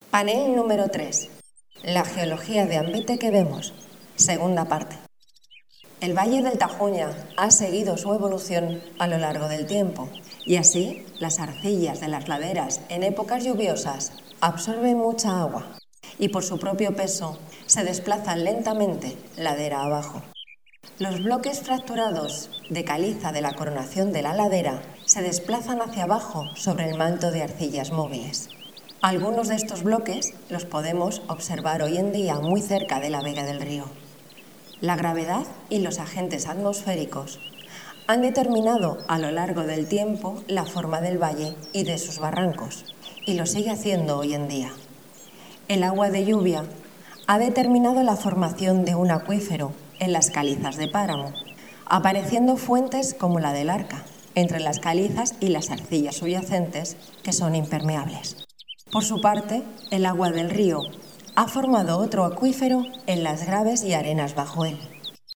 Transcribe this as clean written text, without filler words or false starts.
Panel número 3. La geología de Ambite que vemos. Segunda parte. El Valle del Tajuña ha seguido su evolución a lo largo del tiempo y así las arcillas de las laderas en épocas lluviosas absorben mucha agua y por su propio peso se desplazan lentamente ladera abajo. Los bloques fracturados de caliza de la coronación de la ladera se desplazan hacia abajo sobre el manto de arcillas móviles. Algunos de estos bloques los podemos observar hoy en día muy cerca de la vega del río. La gravedad y los agentes atmosféricos han determinado a lo largo del tiempo la forma del valle y de sus barrancos, y lo sigue haciendo hoy en día. El agua de lluvia ha determinado la formación de un acuífero en las calizas de páramo, apareciendo fuentes como la del Arca, entre las calizas y las arcillas subyacentes que son impermeables. Por su parte, el agua del río ha formado otro acuífero en las graves y arenas bajo él.